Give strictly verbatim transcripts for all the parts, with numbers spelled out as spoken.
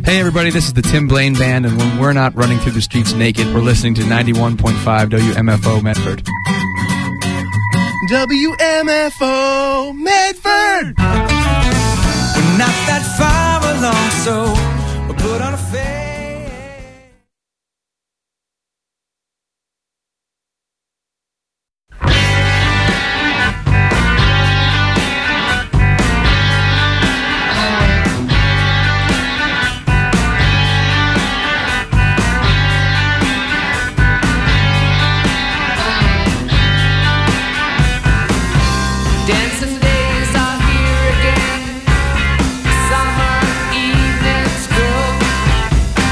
Hey everybody, this is the Tim Blaine Band, and when we're not running through the streets naked, we're listening to ninety-one point five W M F O Medford. W M F O Medford! We're not that far along, so we'll put on a face. Dancing days are here again. Summer evenings go.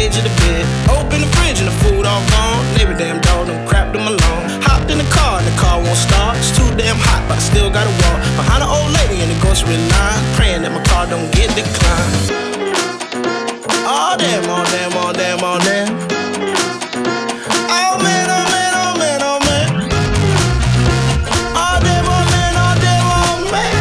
edge of the bed. Open the fridge and the food all gone. Neighbor damn dog done crapped them alone. Hopped in the car and the car won't start. It's too damn hot, but I still gotta walk behind an old lady in the grocery line, praying that my car don't get declined. Oh damn, oh damn, oh damn, oh damn. Oh man, oh man, oh man, oh man. Oh damn, oh man, oh damn, oh man.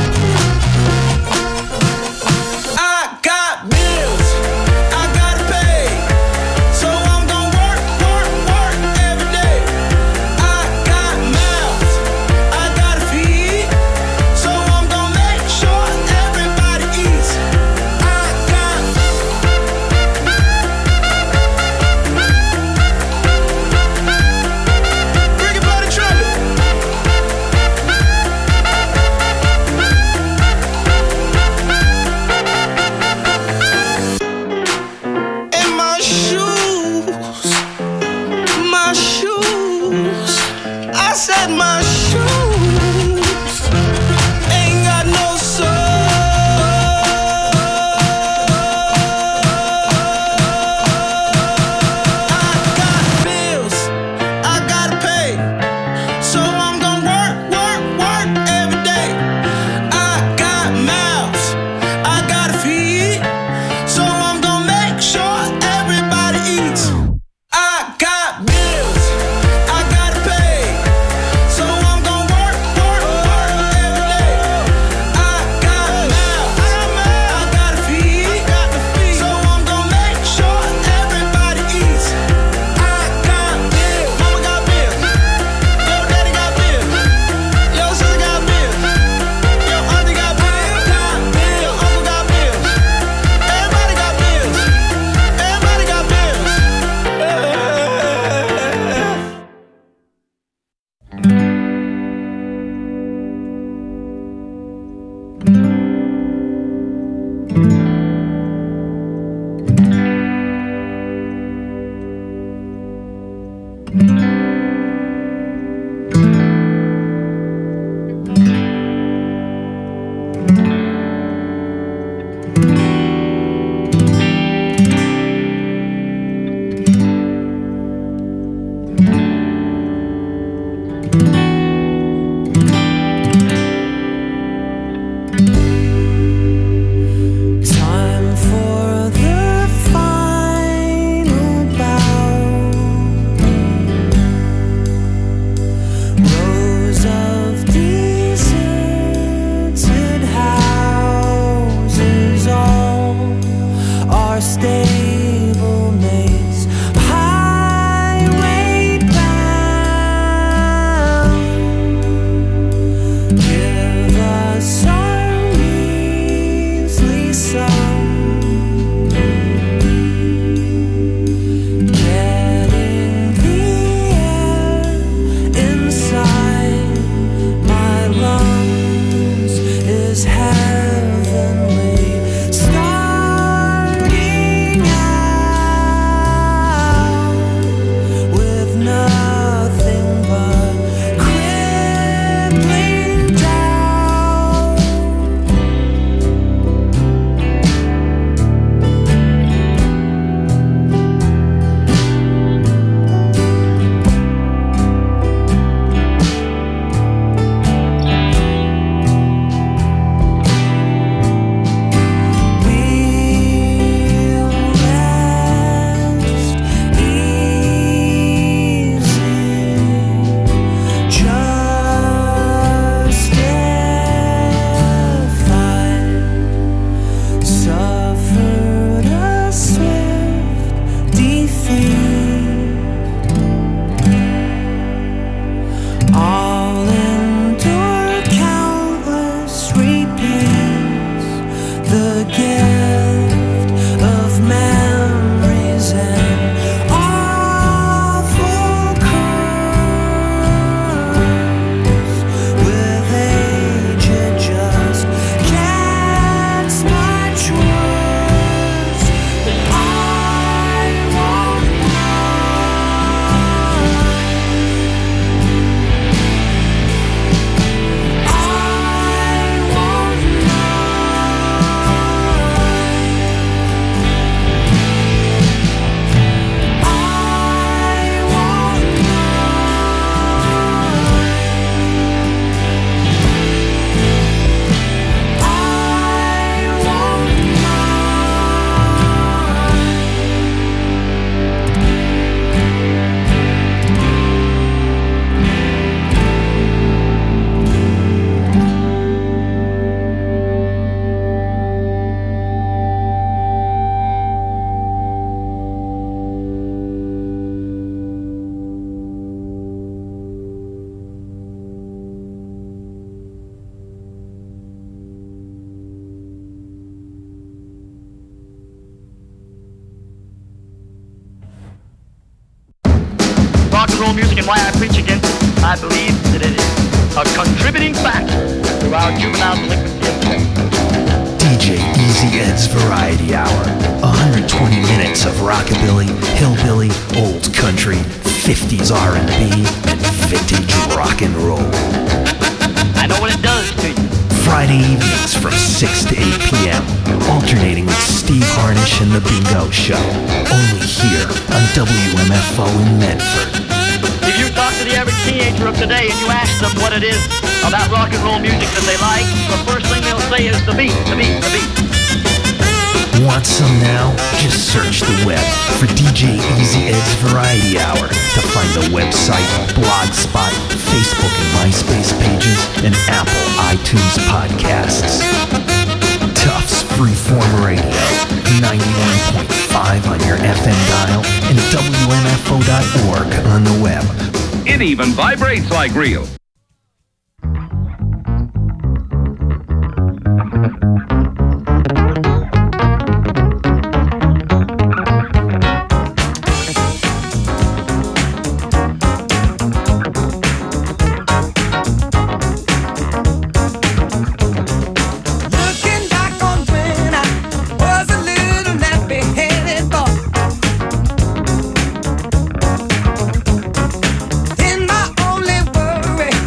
I got bills, I gotta pay, so I'm gonna work, work, work every day. I got mouths, I gotta feed, so I'm gonna make sure everybody eats. I got bring it by the trumpet. And my shoes, my shoes, I said my shoes ain't got no soul. I got bills, I gotta pay, so I'm gonna work, work, work every day. I got mouths, I gotta feed, so I'm gonna make sure everybody eats. I got bills, I gotta pay, so I'm gonna work, roll music and why I preach against it. I believe that it is a contributing factor to our juvenile delinquency. D J Easy Ed's Variety Hour. one hundred twenty minutes of rockabilly, hillbilly, old country, fifties R and B, and vintage rock and roll. I know what it does to you. Friday evenings from six to eight p.m. Alternating with Steve Harnish and The Bingo Show. Only here on W M F O in Medford. If you talk to the average teenager of today and you ask them what it is about rock and roll music that they like, the first thing they'll say is the beat, the beat, the beat. Want some now? Just search the web for D J Easy Ed's Variety Hour to find the website, Blogspot, Facebook and MySpace pages, and Apple iTunes podcasts. Tufts Freeform Radio, ninety-one point five on your F M dial, and W M F O dot org on the web. It even vibrates like real. In my only worry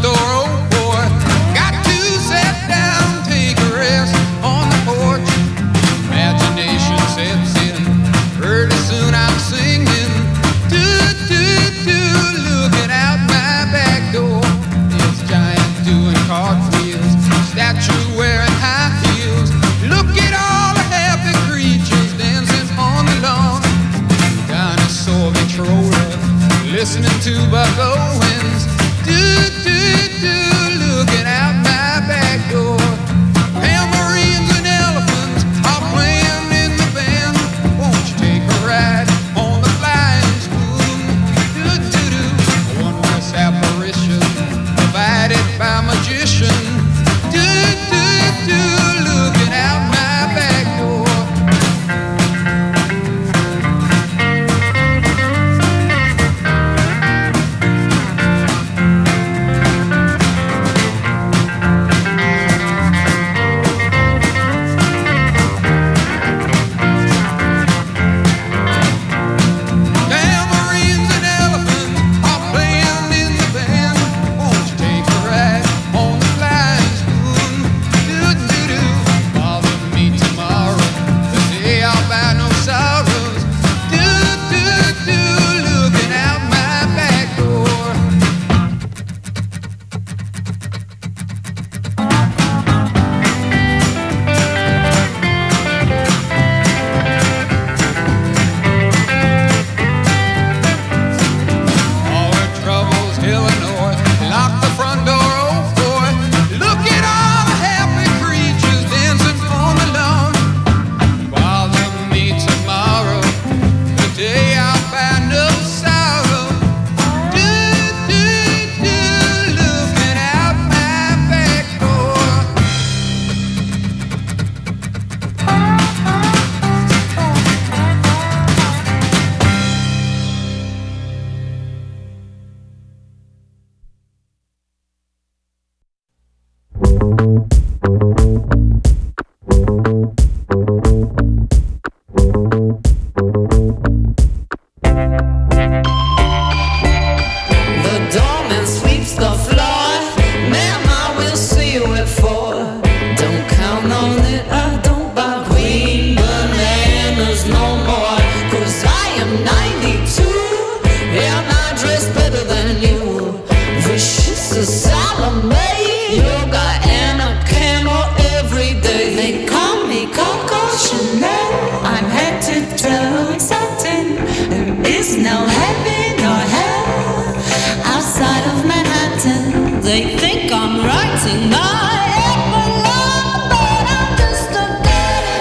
door, oh boy. Got to sit down, take a rest on the porch. Imagination sets in, pretty soon I'm singing. Do, do, do, looking out my back door. It's giant doing cartwheels, statue wearing high heels. Look at all the happy creatures dancing on the lawn. Dinosaur Victrola, listening to Buck Owens. Do, do, do, looking out my back door. Tambourines and elephants are playing in the band. Won't you take a ride on the flying spoon? Do, do, do, a wondrous apparition provided by magician. Do, do, do, looking out my back door. Tambourines and elephants are playing in the band. Won't you take a ride on the flying spoon? Do, do, do, bother me tomorrow, the day I'll buy no sorrows. Do, do, do, looking out my back door. All her troubles, Illinois. Lock the front door, oh boy. Look at all the happy creatures dancing on the lawn. Bother me tomorrow, the day I'll find no sorrow. Do, do, do, looking out my back door. The doorman sweeps the floor. Ma'am, I will see you at four. Don't count on it, I don't buy green bananas no more. Cause I am ninety-two, and I dress better than you. Vicious as Salome, yoga and a candle every day. They call me Coco Chanel. I'm head to toe satin. There is no heaven or hell outside of Manhattan. They think I'm writing my epilogue, but I'm just a dirty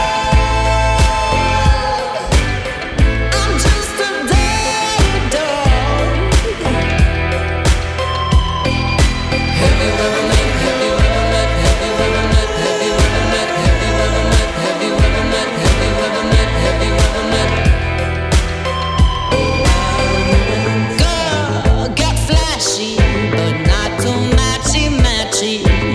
dog. I'm just a dirty dog. Have you ever met, have you ever met, have you ever met, have you ever met, have you ever met, have you ever met, have you ever met, have you ever met? Girl, get flashy, but not too matchy matchy.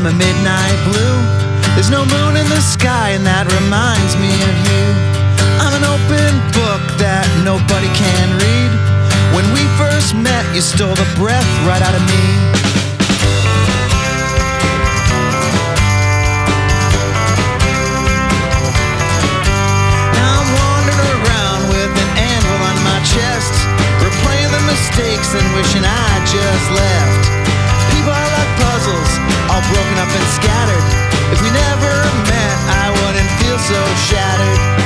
I'm a midnight blue. There's no moon in the sky and that reminds me of you. I'm an open book that nobody can read. When we first met, you stole the breath right out of me. Now I'm wandering around with an anvil on my chest, replaying the mistakes and wishing I just left. People are like puzzles, all broken up and scattered. If we never met, I wouldn't feel so shattered.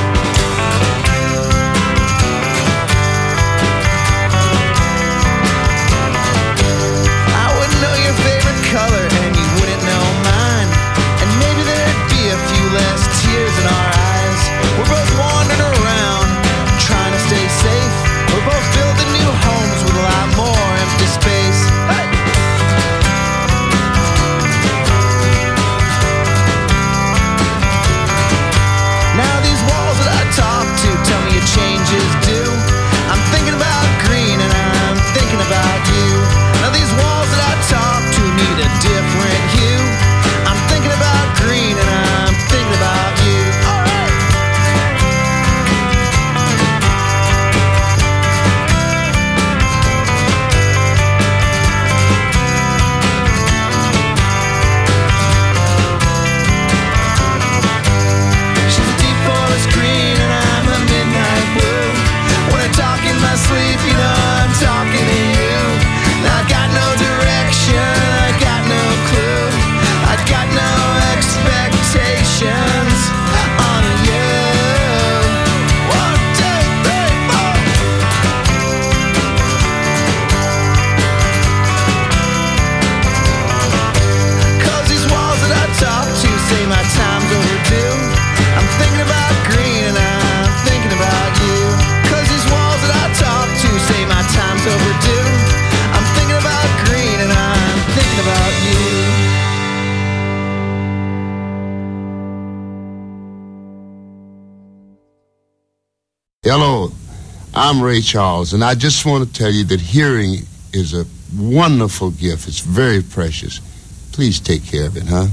Color and you wouldn't know mine, and maybe there'd be a few less tears in our eyes. We're both wandering around trying to stay safe. We're both building new homes with a lot more empty space. Hey! Now these walls that I talk to tell me your changes do. I'm thinking about green and I'm thinking about you. Now these walls that I talk to need a different hue. I'm thinking about green and I'm thinking about you. Alright. She's a deep forest green and I'm a midnight blue. When I talk in my sleep, you know I'm talking to you. I got no direction, I got no clue, I got no expectations on you. One, two, three, four. Cause these walls that I talk to say my time's overdue. I'm thinking about green and I'm thinking about you. Cause these walls that I talk to say my time's overdue. I'm thinking about green and I'm thinking about you. Hello, I'm Ray Charles, and I just want to tell you that hearing is a wonderful gift. It's very precious. Please take care of it, huh?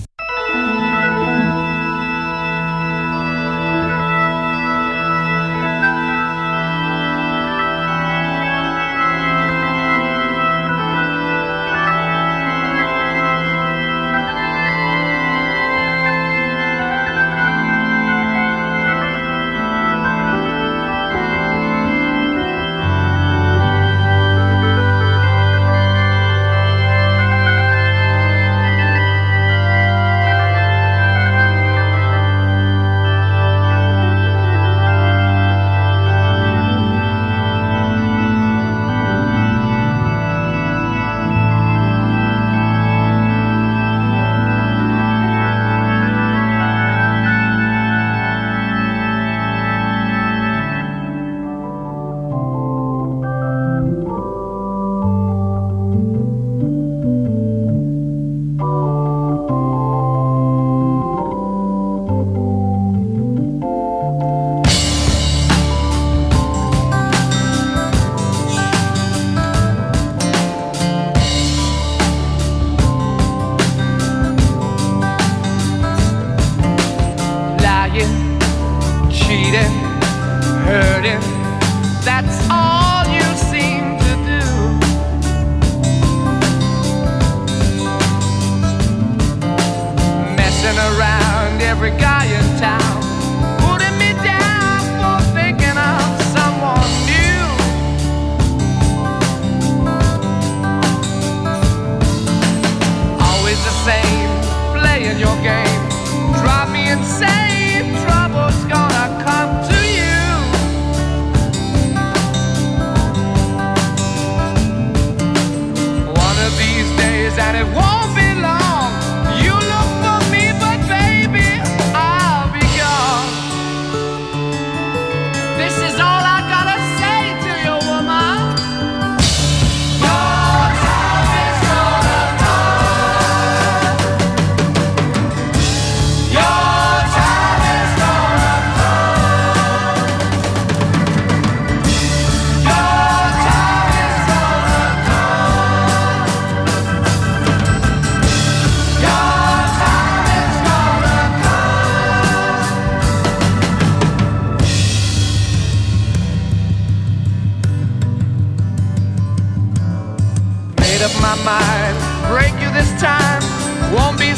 Your time is gonna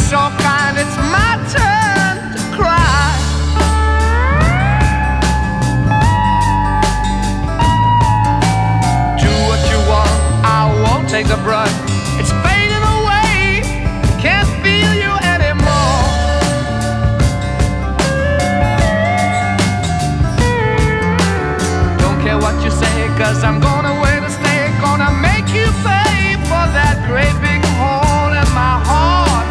so kind, it's my turn to cry. Do what you want, I won't take the brunt. It's fading away, can't feel you anymore. Don't care what you say, cause I'm going away to stay. Gonna make you pay for that great big hole in my heart.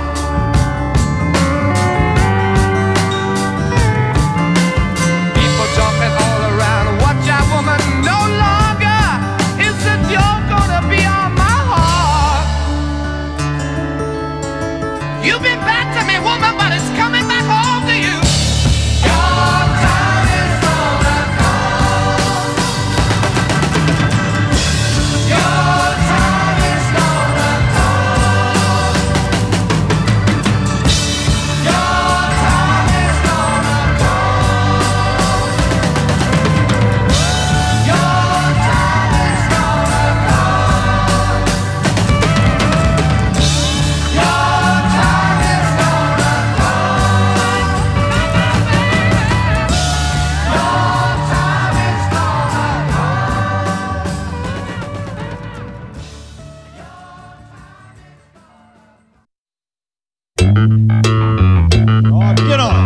People jumping all around, watch out woman, no longer is it you're gonna be on my heart. You've been bad to me woman, but it's coming back home to you. Your time is gonna come. Your time is gonna come. Your time is gonna come. Your time is gonna come. Your time is gonna come. Your time is Oh, get on.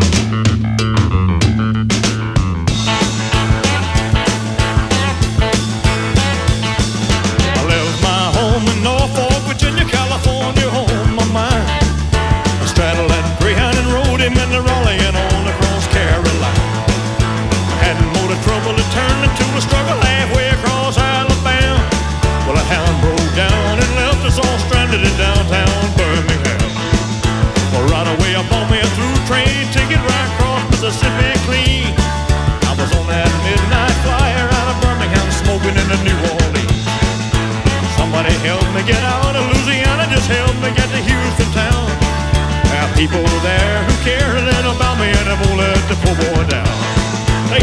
I left my home in Norfolk, Virginia, California, home my mind. I straddled that Greyhound and rode him into Raleigh and on across Carolina. I hadn't more the trouble, it turned into a struggle halfway across Alabama. Well, a hound broke down and left us all stranded in downtown Birmingham. Well, right away I bought me a through train ticket right across Mississippi clean. I was on that midnight flyer out of Birmingham smoking into New Orleans. Somebody helped me get out of Louisiana, just helped me get to Houston town. There are people there who care a little about me and they won't let the poor boy down. Hey.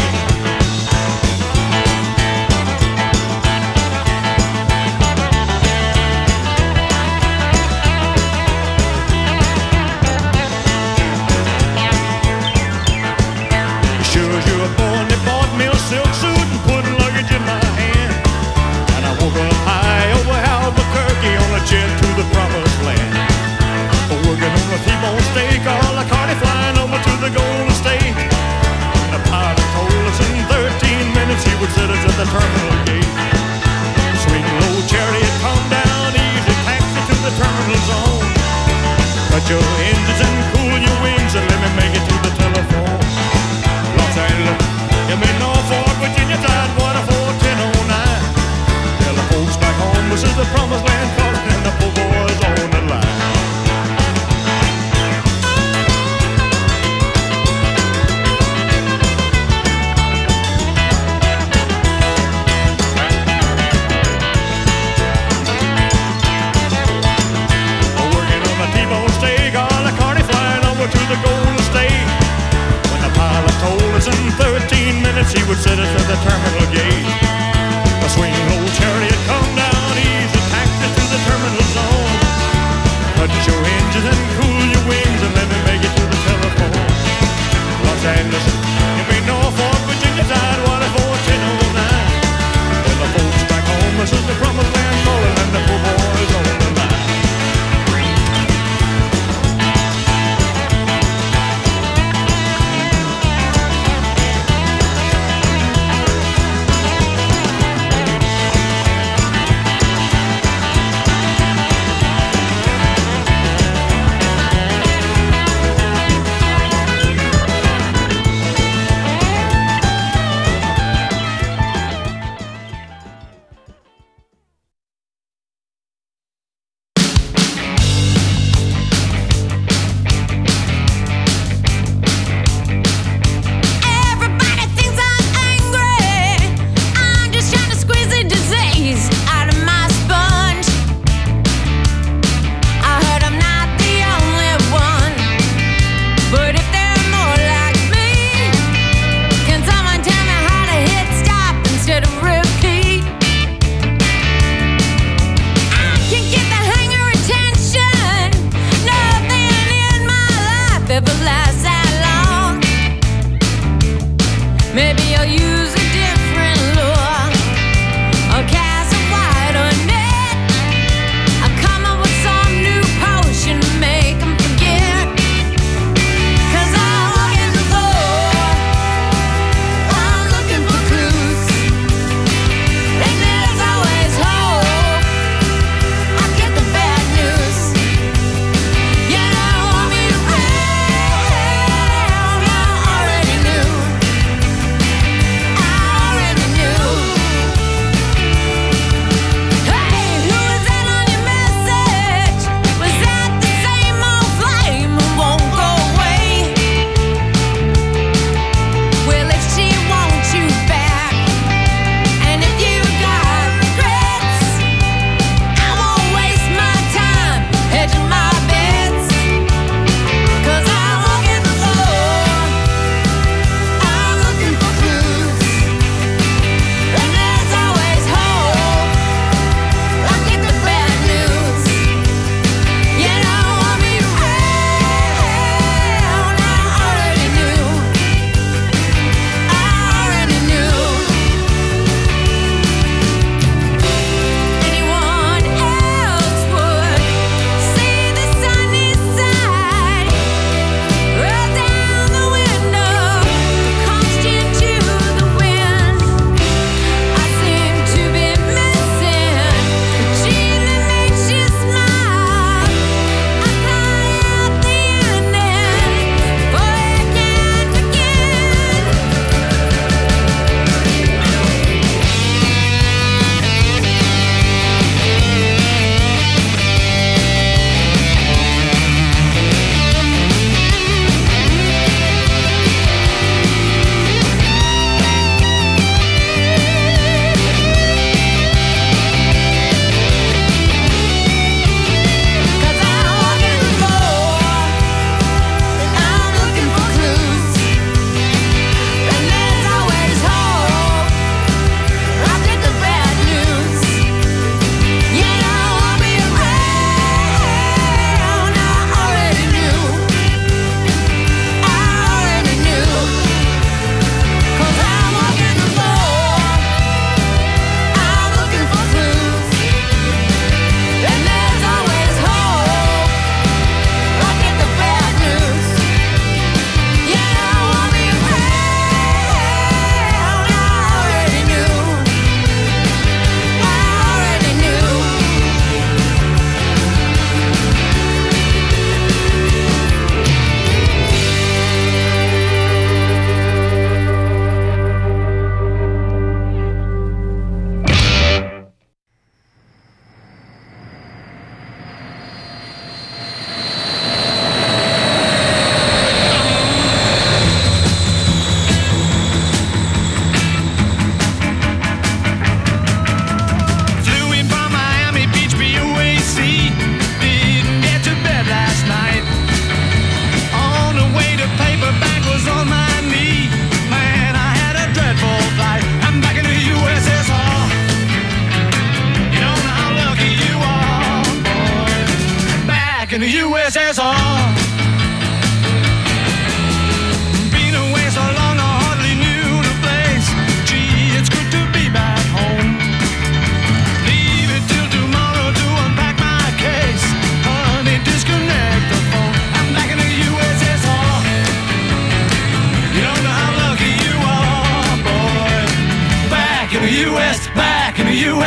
Sure as you're born, they bought me a silk suit and put luggage in my hand. And I woke up high over Albuquerque on a jet to the promised land. Working on a T-bone steak, all a cardi flying over to the Golden State. And the pilot told us in thirteen minutes he would set us at the terminal gate. Swing low chariot, come down easy, taxi to the terminal zone. Cut your engines and cool your wings and let me make it to the telephone. Los Angeles, you mean Norfolk, Virginia, Tidewater, four ten oh nine. Tell the folks back home this is the promised land, calling and the poor boys on the line. Working on a T-bone steak, all the cardi flying over to the Golden State. When the pilot told us in thirteen minutes he would set us at the terminal gate. A swing low chariot, come down easy, taxi to the terminal zone. Cut your engines and cool your wings and let me make it to the telephone. Los Angeles, you mean Norfolk, Virginia, Tidewater, four ten oh nine. Well, the folks back home, this is the promised land, calling and the poor boys on the line.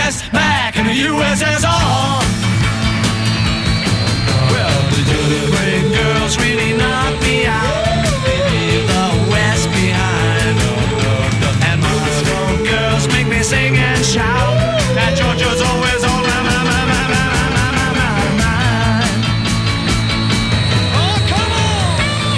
West, back in the U S S R. Well, the Ukraine girls really knocked me out. They leave the West behind. And Moscow girls make me sing and shout. And Georgia's always on my, my, my, my, my, my, my, my mind. Oh, come on!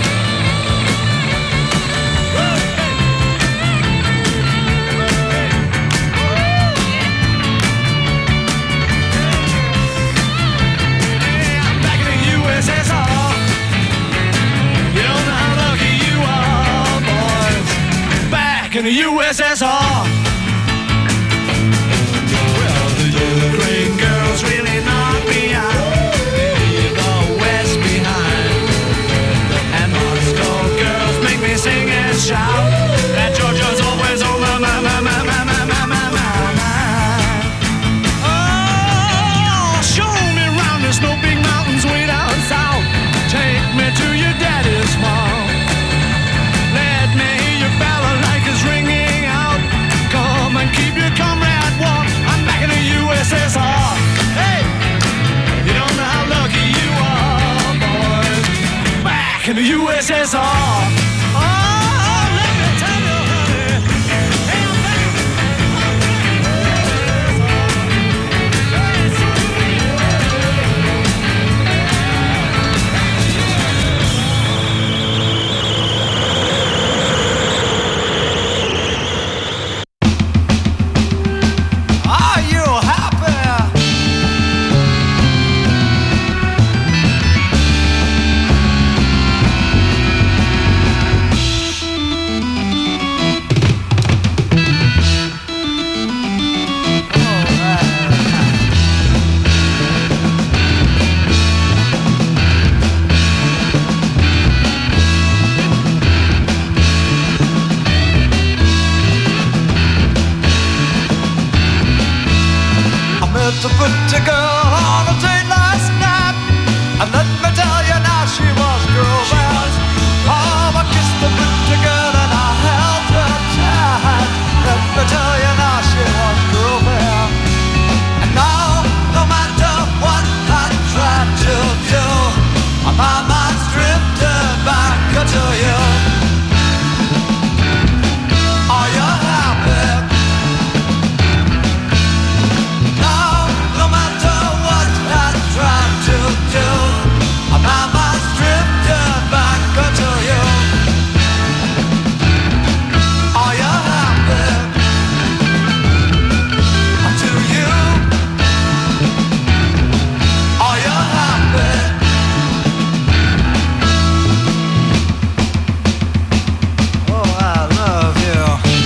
Hey, I'm back in the U S S R. You don't know how lucky you are, boys. Back in the U S S R. Ukraine girls really knock me out. They leave the West behind. And Moscow girls make me sing and shout. That Georgia's always on my, my, my, my, my, my, my, my, my mind. Oh, show me round the snow big mountains way down south. Take me to your daddy's farm. Let me hear your balalaikas ringing out. Come and keep your comrade warm. I'm back in the U S S R. Hey, you don't know how lucky you are, boys. Back in the U S S R. Oh, let me tell you, honey. Hey, I'm back. Are you happy? I met a pretty girl on a date last night. And let me tell you now, she was girl bad. Oh, I kissed the pretty girl and I held her tight. Let me tell you now, she was girl bad. And now, no matter what I try to do, my mind's drifting back to you. Are you happy? Now, no matter what I try to do, my mind's drifting back to you. Are you happy? To you? Are you happy? Oh, I love you.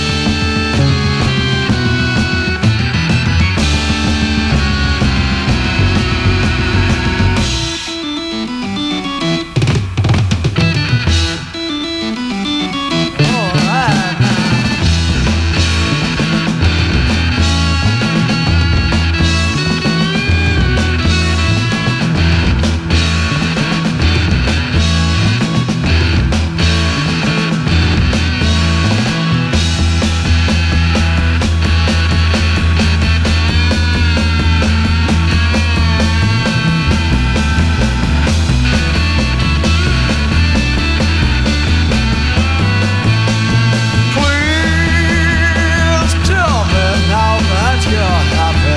Please tell me now that you're happy.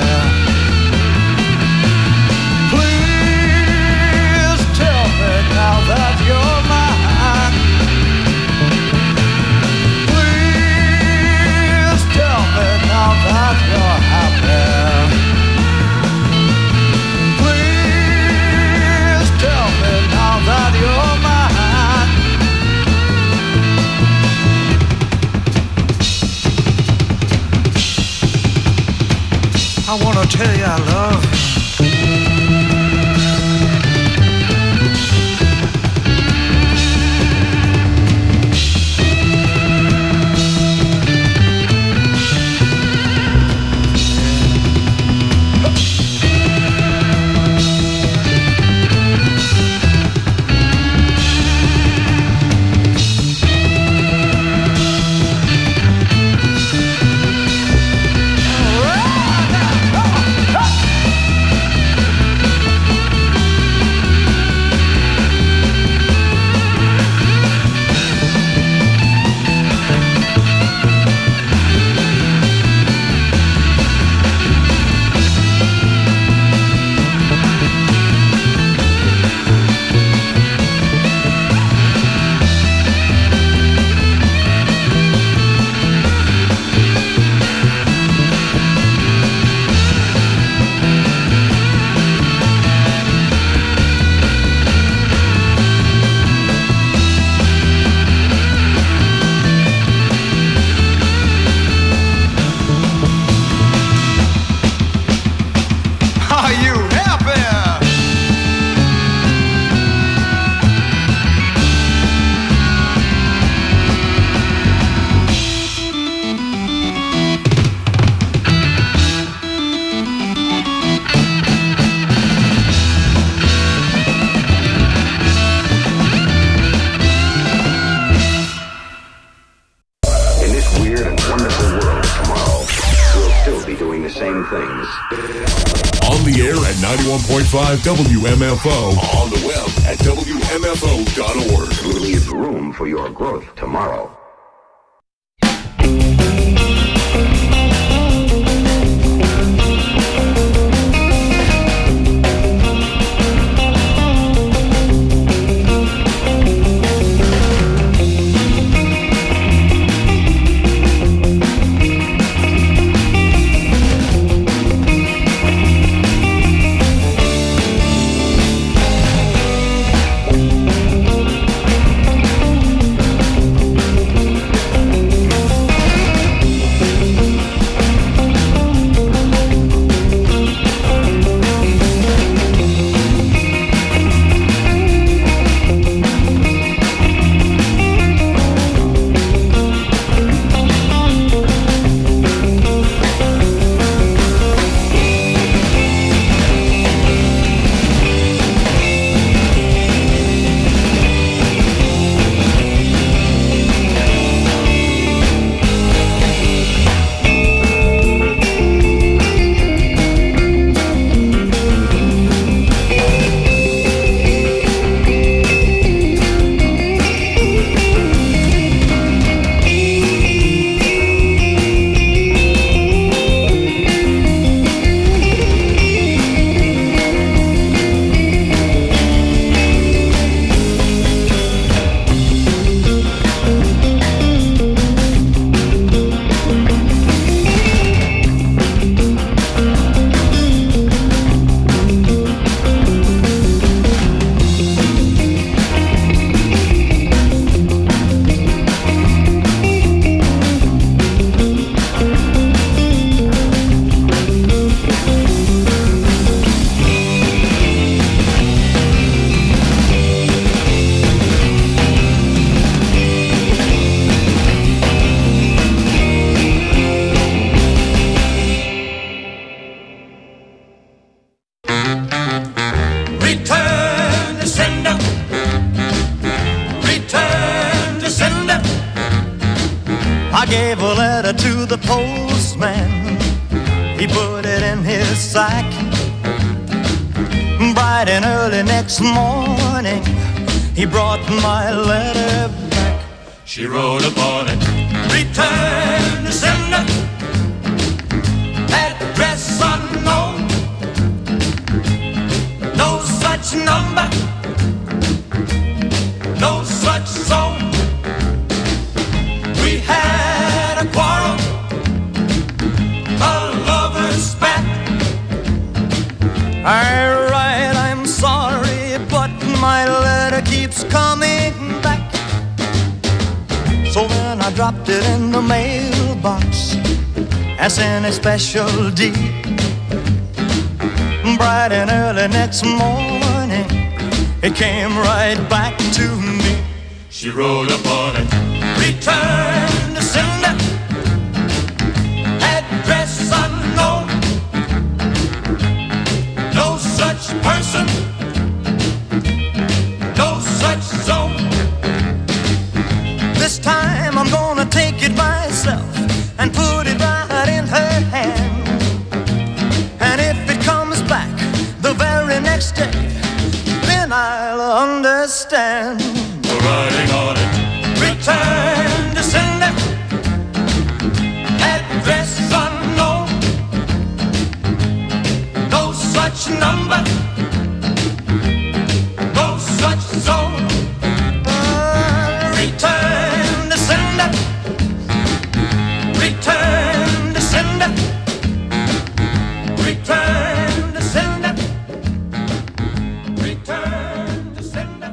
Please tell me now that you're mine. Please tell me now that you're happy. Please tell me now that you're mine. I wanna tell you I love you. Oh, ninety-one point five W M F O. On the web at W M F O dot org. Leave room for your growth tomorrow. gave a letter to the postman. He put it in his sack. Bright and early next morning, he brought my letter back. She wrote upon it, return to sender, address unknown, no such number, no such zone. We had a quarrel, a lover's spat. I write, I'm sorry, but my letter keeps coming back. So then I dropped it in the mailbox as in a special deed. Bright and early next morning, it came right back to me. She wrote upon it, return to sender, address unknown, no such person, no such zone. This time I'm gonna take it myself and put it right in her hand. And if it comes back the very next day, then I'll understand. The writing on it, return to sender, address unknown, no such number, no such zone. Uh, return to sender, return to sender, return to sender, return to sender.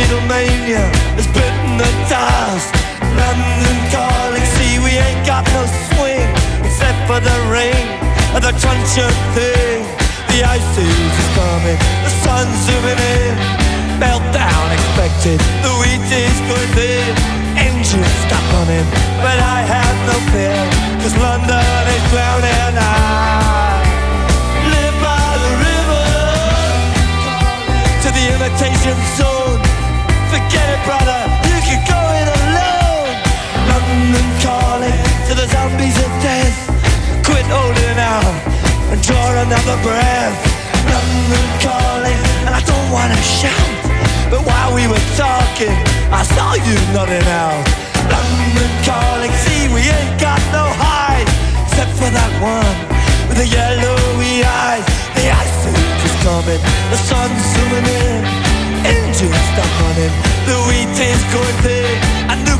Beatlemania has bitten the dust. London calling, see we ain't got no swing except for the rain and the crunch of thing. The ice age is coming, the sun's zooming in. Meltdown expected, the wheat is going thin. Engines stop running, but I have no fear, cause London is drowning. I live by the river to the imitation zone. Forget it, brother, you can go it alone. London calling to the zombies of death. Quit holding out and draw another breath. London calling, and I don't wanna shout, but while we were talking, I saw you nodding out. London calling, see we ain't got no hide, except for that one with the yellowy eyes. The ice age is coming, the sun's zooming in. Engines stop running, the wheat is going thick. A new